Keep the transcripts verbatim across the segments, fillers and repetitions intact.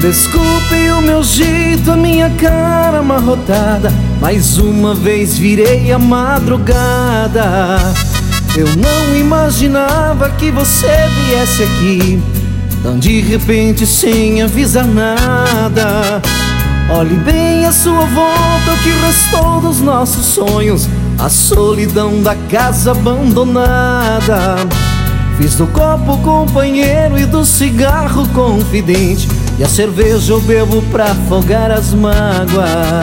Desculpe o meu jeito, a minha cara amarrotada, mais uma vez virei a madrugada. Eu não imaginava que você viesse aqui tão de repente, sem avisar nada. Olhe bem à sua volta, o que restou dos nossos sonhos, a solidão da casa abandonada. Fiz do copo companheiro e do cigarro confidente, e a cerveja eu bebo pra afogar as mágoas.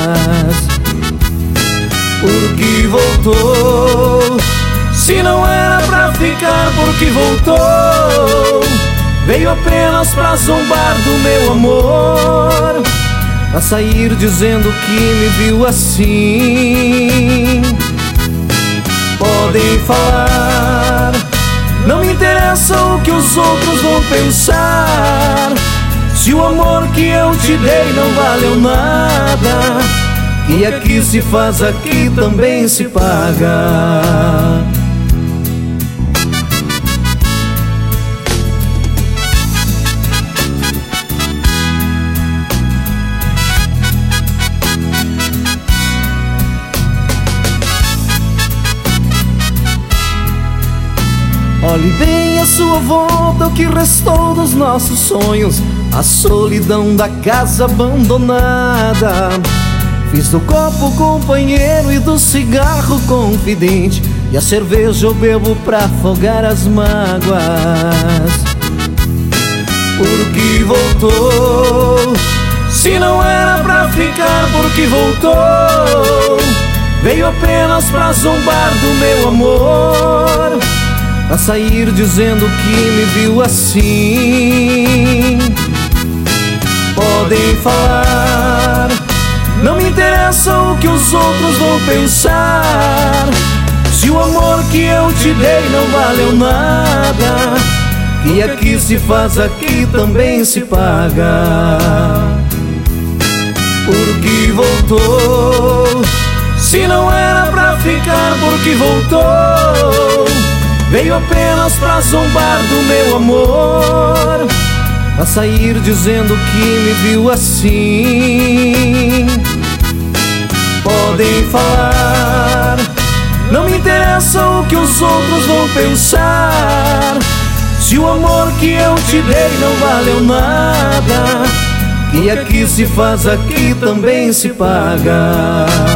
Por que voltou? Se não era pra ficar, por que voltou? Veio apenas pra zombar do meu amor, a sair dizendo que me viu assim. Podem falar, não me interessa o que os outros vão pensar. Se o amor que eu te dei não valeu nada, e aqui se faz, aqui também se paga. Olhe bem à sua volta, o que restou dos nossos sonhos, a solidão da casa abandonada. Fiz do copo companheiro e do cigarro confidente, e a cerveja eu bebo pra afogar as mágoas. Por que voltou? Se não era pra ficar, por que voltou? Veio apenas pra zombar do meu amor, a sair dizendo que me viu assim. Podem falar, não me interessa o que os outros vão pensar. Se o amor que eu te dei não valeu nada, e aqui se faz, aqui também se paga. Por que voltou? Se não era pra ficar, por que voltou? Veio apenas pra zombar do meu amor, a sair dizendo que me viu assim. Podem falar, não me interessa o que os outros vão pensar. Se o amor que eu te dei não valeu nada, e aqui se faz, aqui também se paga.